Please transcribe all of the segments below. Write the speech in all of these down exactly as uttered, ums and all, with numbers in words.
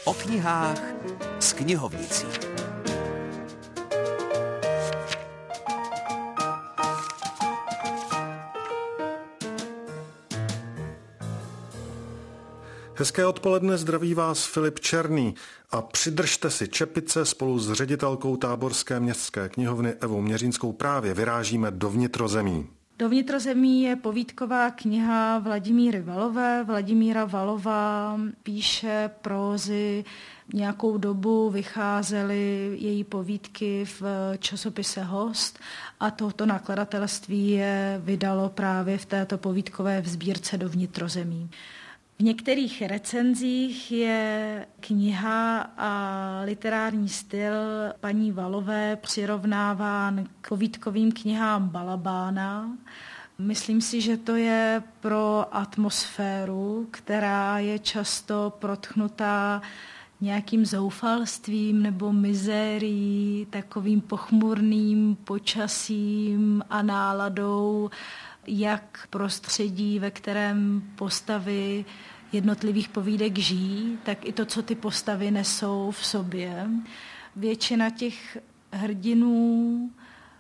O knihách s knihovnicí. Hezké odpoledne, zdraví vás Filip Černý a přidržte si čepice. Spolu s ředitelkou Táborské městské knihovny Evou Měřínskou právě vyrážíme do vnitrozemí. Do vnitrozemí je povídková kniha Vladimíry Valové. Vladimíra Valová píše prózy. Nějakou dobu vycházely její povídky v časopise Host a tohoto nakladatelství je vydalo právě v této povídkové sbírce Do vnitrozemí. V některých recenzích je kniha a literární styl paní Valové přirovnáván k povídkovým knihám Balabána. Myslím si, že to je pro atmosféru, která je často protchnutá nějakým zoufalstvím nebo mizérií, takovým pochmurným počasím a náladou, jak prostředí, ve kterém postavy jednotlivých povídek žijí, tak i to, co ty postavy nesou v sobě. Většina těch hrdinů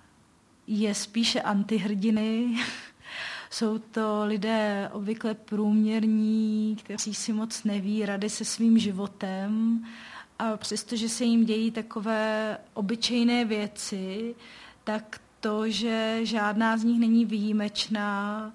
je spíše antihrdiny. Jsou to lidé obvykle průměrní, kteří si moc neví rady se svým životem a přestože se jim dějí takové obyčejné věci, tak to, že žádná z nich není výjimečná,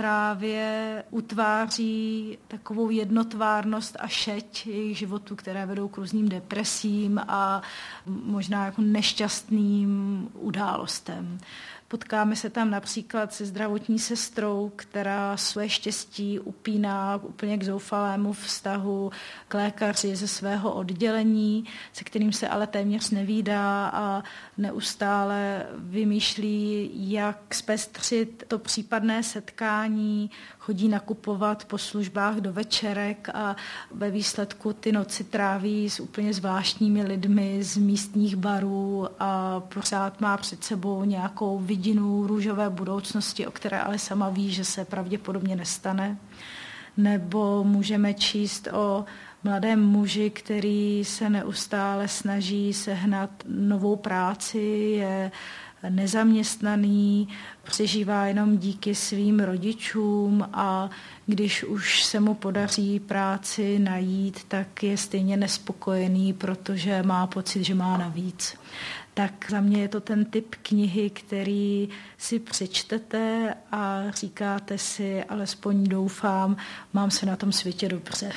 právě utváří takovou jednotvárnost a šeť jejich životů, které vedou k různým depresím a možná jako nešťastným událostem. Potkáme se tam například se zdravotní sestrou, která své štěstí upíná úplně k zoufalému vztahu k lékaři ze svého oddělení, se kterým se ale téměř nevídá a neustále vymýšlí, jak zpestřit to případné setkání, chodí nakupovat po službách do večerek a ve výsledku ty noci tráví s úplně zvláštními lidmi z místních barů a pořád má před sebou nějakou vidinu růžové budoucnosti, o které ale sama ví, že se pravděpodobně nestane. Nebo můžeme číst o mladém muži, který se neustále snaží sehnat novou práci, je nezaměstnaný, přežívá jenom díky svým rodičům a když už se mu podaří práci najít, tak je stejně nespokojený, protože má pocit, že má navíc. Tak za mě je to ten typ knihy, který si přečtete a říkáte si, alespoň doufám, mám se na tom světě dobře.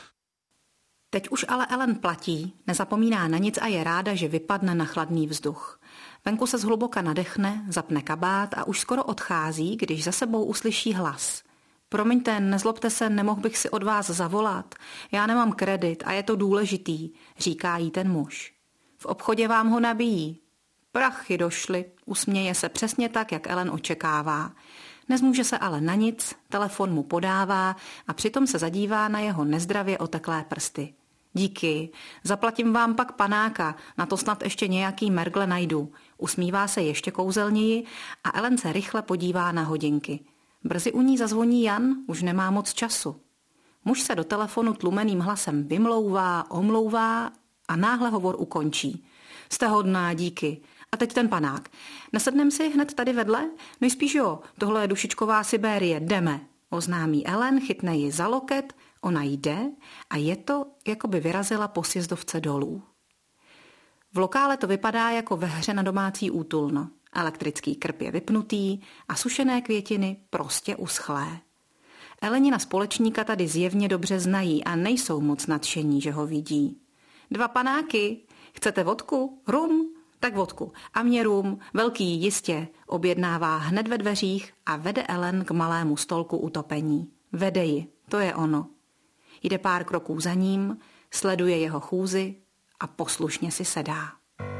Teď už ale Ellen platí, nezapomíná na nic a je ráda, že vypadne na chladný vzduch. Venku se zhluboka nadechne, zapne kabát a už skoro odchází, když za sebou uslyší hlas. Promiňte, nezlobte se, nemohl bych si od vás zavolat. Já nemám kredit a je to důležitý, říká jí ten muž. V obchodě vám ho nabíjí. Prachy došly, usměje se přesně tak, jak Ellen očekává. Nezmůže se ale na nic, telefon mu podává a přitom se zadívá na jeho nezdravě oteklé prsty. Díky, zaplatím vám pak panáka, na to snad ještě nějaký mergle najdu. Usmívá se ještě kouzelněji a Ellen se rychle podívá na hodinky. Brzy u ní zazvoní Jan, už nemá moc času. Muž se do telefonu tlumeným hlasem vymlouvá, omlouvá a náhle hovor ukončí. Jste hodná, díky. A teď ten panák. Nesednem si hned tady vedle? Nejspíš jo, tohle je dušičková Sibérie, jdeme. Oznámí Ellen, chytne ji za loket, ona jde a je to, jako by vyrazila po sjezdovce dolů. V lokále to vypadá jako ve hře na domácí útulno. Elektrický krb je vypnutý a sušené květiny prostě uschlé. Elenina společníka tady zjevně dobře znají a nejsou moc nadšení, že ho vidí. Dva panáky, chcete vodku? Rum? Tak vodku. A mě rum, velký jistě, objednává hned ve dveřích a vede Ellen k malému stolku utopení. Vede ji, to je ono. Jde pár kroků za ním, sleduje jeho chůzi a poslušně si sedá.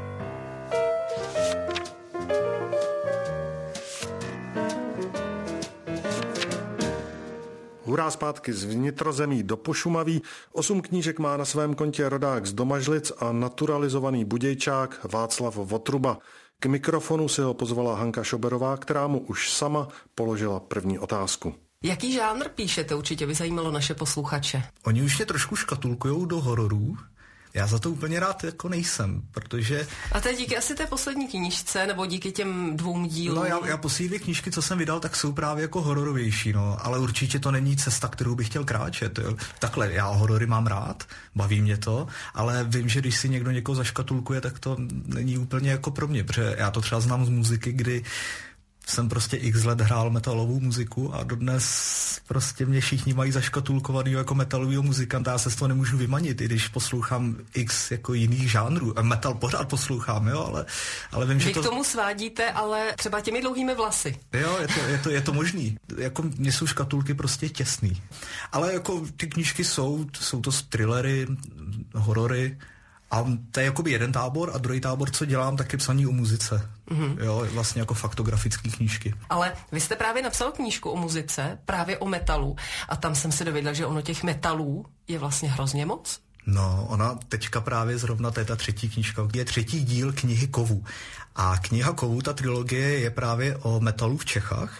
Hurá zpátky z vnitrozemí do Pošumaví. Osm knížek má na svém kontě rodák z Domažlic a naturalizovaný budějčák Václav Votruba. K mikrofonu si ho pozvala Hanka Šoberová, která mu už sama položila první otázku. Jaký žánr píšete? Určitě by zajímalo naše posluchače. Oni už je trošku škatulkujou do hororů. Já za to úplně rád jako nejsem, protože... A to je díky asi té poslední knížce, nebo díky těm dvou dílům? No já, já poslední dvě knížky, co jsem vydal, tak jsou právě jako hororovější, no, ale určitě to není cesta, kterou bych chtěl kráčet, jo. Takhle, já horory mám rád, baví mě to, ale vím, že když si někdo někoho zaškatulkuje, tak to není úplně jako pro mě, protože já to třeba znám z muziky, kdy jsem prostě x let hrál metalovou muziku a dodnes prostě mě všichni mají zaškatulkovaný jako metalovýho muzikanta, já se z toho nemůžu vymanit, i když poslouchám x jako jiných žánrů. Metal pořád poslouchám, jo, ale, ale vím, Vy že to... k tomu svádíte, ale třeba těmi dlouhými vlasy. Jo, je to, je to, je to možný. Jako mě jsou škatulky prostě těsný. Ale jako ty knížky jsou, jsou to thrillery, horory, a to je jakoby jeden tábor a druhý tábor, co dělám, tak je psaní o muzice. Mm-hmm. Jo, vlastně jako faktografické knížky. Ale vy jste právě napsal knížku o muzice, právě o metalu. A tam jsem se dověděla, že ono těch metalů je vlastně hrozně moc. No, ona teďka právě zrovna, to je ta třetí knížka, je třetí díl knihy Kovů. A kniha Kovů, ta trilogie, je právě o metalu v Čechách.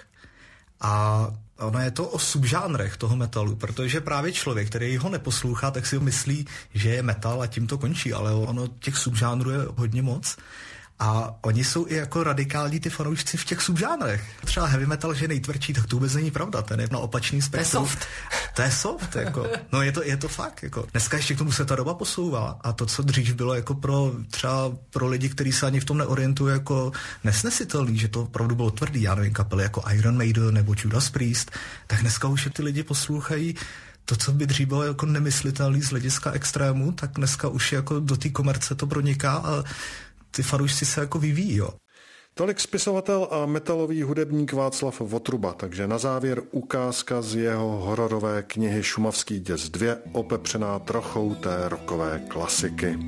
A ono je to o subžánrech toho metalu, protože právě člověk, který ho neposlouchá, tak si myslí, že je metal a tím to končí, ale ono těch subžánrů je hodně moc. A oni jsou i jako radikální ty fanoušci v těch subžánrech. Třeba heavy metal, že je nejtvrdší, tak to vůbec není pravda, ten je na opačný spektru. To je soft. To je soft, jako. No je to, je to fakt, jako. Dneska ještě k tomu se ta doba posouvá a to, co dřív bylo jako pro třeba pro lidi, kteří se ani v tom neorientují, jako nesnesitelný, že to opravdu bylo tvrdý, já nevím, kapely jako Iron Maiden nebo Judas Priest, tak dneska už ty lidi poslouchají to, co by dřív bylo jako nemyslitelný z hlediska extrému, tak dneska už jako do té komerce to proniká a ty fanoušci se jako vyvíjí, jo. Tolik spisovatel a metalový hudebník Václav Votruba, takže na závěr ukázka z jeho hororové knihy Šumavský děs dva, opepřená trochou té rockové klasiky.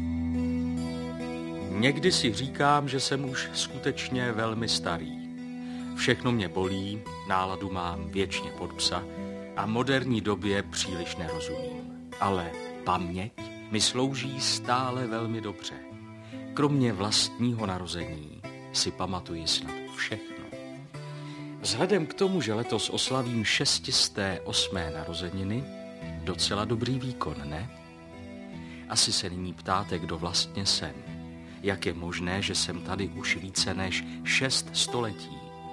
Někdy si říkám, že jsem už skutečně velmi starý. Všechno mě bolí, náladu mám věčně pod psa a moderní době příliš nerozumím. Ale paměť mi slouží stále velmi dobře. Kromě vlastního narození si pamatuji snad všechno. Vzhledem k tomu, že letos oslavím šestisté osmé narozeniny, docela dobrý výkon, ne? Asi se nyní ptáte, kdo vlastně jsem. Jak je možné, že jsem tady už více než šest století?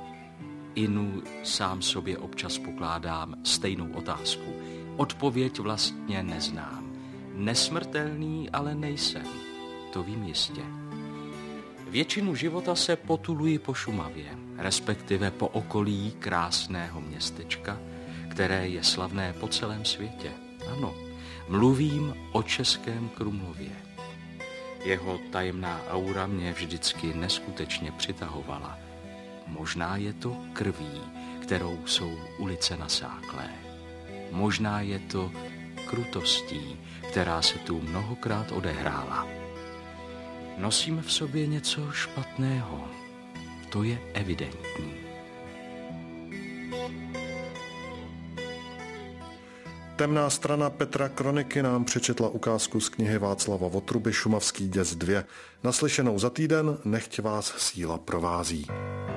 Inu sám sobě občas pokládám stejnou otázku. Odpověď vlastně neznám. Nesmrtelný ale nejsem. To vím jistě. Většinu života se potuluji po Šumavě, respektive po okolí krásného městečka, které je slavné po celém světě. Ano, mluvím o Českém Krumlově. Jeho tajemná aura mě vždycky neskutečně přitahovala. Možná je to krví, kterou jsou ulice nasáklé. Možná je to krutostí, která se tu mnohokrát odehrála. Nosím v sobě něco špatného. To je evidentní. Temná strana Petra Kroniky nám přečetla ukázku z knihy Václava Votruby Šumavský děs dva. Naslyšenou za týden, nechť vás síla provází.